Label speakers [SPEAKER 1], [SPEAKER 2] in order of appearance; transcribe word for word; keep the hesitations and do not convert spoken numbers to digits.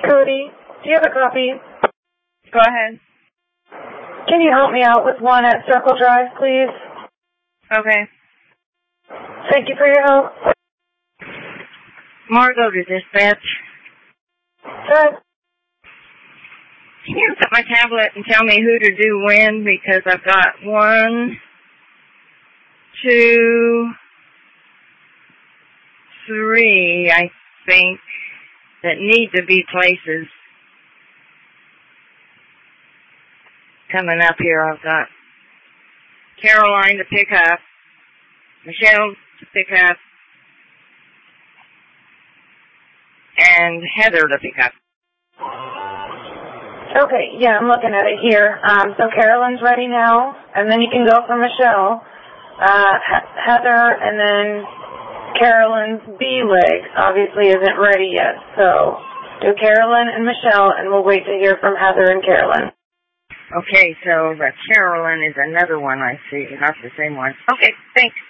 [SPEAKER 1] Cody, do you have a copy?
[SPEAKER 2] Go ahead.
[SPEAKER 1] Can you help me out with one at Circle Drive, please?
[SPEAKER 2] Okay.
[SPEAKER 1] Thank you for your help.
[SPEAKER 2] Margo to dispatch.
[SPEAKER 1] Good.
[SPEAKER 2] Can you look at my tablet and tell me who to do when? Because I've got one, two, three, I think, that need to be places. Coming up here, I've got Caroline to pick up, Michelle to pick up, and Heather to pick up.
[SPEAKER 1] Okay, yeah, I'm looking at it here. Um, so Carolyn's ready now, and then you can go for Michelle, uh, Heather, and then Carolyn's B leg obviously isn't ready yet. So do Carolyn and Michelle, and we'll wait to hear from Heather and Carolyn.
[SPEAKER 2] Okay, so the Carolyn is another one I see, not the same one. Okay, thanks.